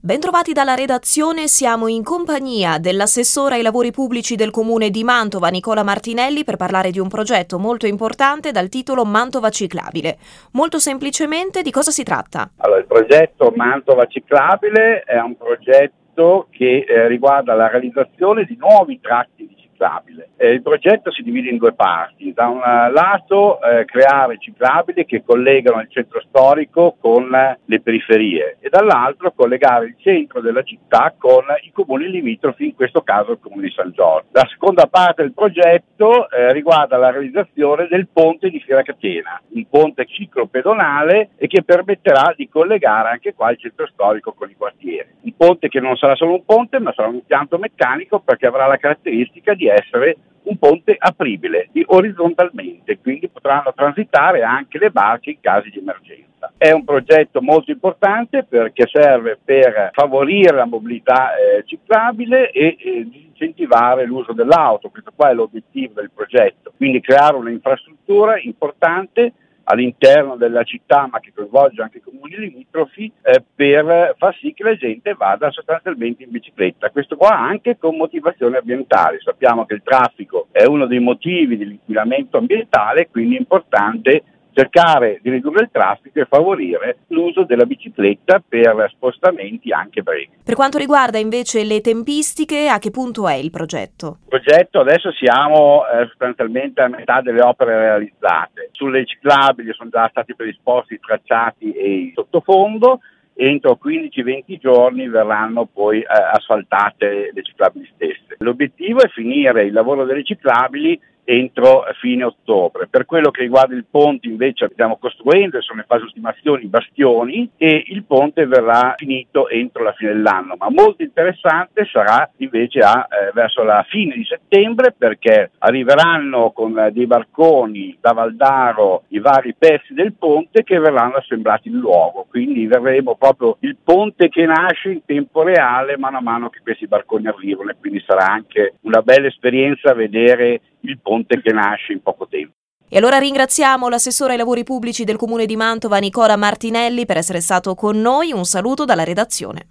Bentrovati dalla redazione, siamo in compagnia dell'assessore ai lavori pubblici del comune di Mantova, Nicola Martinelli, per parlare di un progetto molto importante dal titolo Mantova Ciclabile. Molto semplicemente, di cosa si tratta? Allora, il progetto Mantova Ciclabile è un progetto che riguarda la realizzazione di nuovi tratti di ciclabile. Il progetto si divide in due parti. Da un lato creare ciclabili che collegano il centro storico con le periferie e dall'altro collegare il centro della città con i comuni limitrofi, in questo caso il comune di San Giorgio. La seconda parte del progetto riguarda la realizzazione del ponte di Fiera-Catena, un ponte ciclopedonale e che permetterà di collegare anche qua il centro storico con i quartieri. Un ponte che non sarà solo un ponte, ma sarà un impianto meccanico, perché avrà la caratteristica di essere un ponte apribile orizzontalmente, quindi potranno transitare anche le barche in caso di emergenza. È un progetto molto importante perché serve per favorire la mobilità ciclabile e incentivare l'uso dell'auto. Questo qua è l'obiettivo del progetto, quindi creare un'infrastruttura importante all'interno della città, ma che coinvolge anche i comuni limitrofi, per far sì che la gente vada sostanzialmente in bicicletta. Questo qua anche con motivazioni ambientali. Sappiamo che il traffico è uno dei motivi dell'inquinamento ambientale, quindi è importante cercare di ridurre il traffico e favorire l'uso della bicicletta per spostamenti anche brevi. Per quanto riguarda invece le tempistiche, a che punto è il progetto? Il progetto adesso siamo sostanzialmente a metà delle opere realizzate. Sulle ciclabili sono già stati predisposti i tracciati e il sottofondo. Entro 15-20 giorni verranno poi asfaltate le ciclabili stesse. L'obiettivo è finire il lavoro delle ciclabili entro fine ottobre. Per quello che riguarda il ponte invece stiamo costruendo e sono in fase di ultimazione i bastioni e il ponte verrà finito entro la fine dell'anno, ma molto interessante sarà invece verso la fine di settembre, perché arriveranno con dei barconi da Valdaro i vari pezzi del ponte che verranno assemblati in luogo, quindi verremo proprio il ponte che nasce in tempo reale mano a mano che questi barconi arrivano, e quindi sarà anche una bella esperienza vedere il ponte che nasce in poco tempo. E allora ringraziamo l'assessore ai lavori pubblici del comune di Mantova, Nicola Martinelli, per essere stato con noi. Un saluto dalla redazione.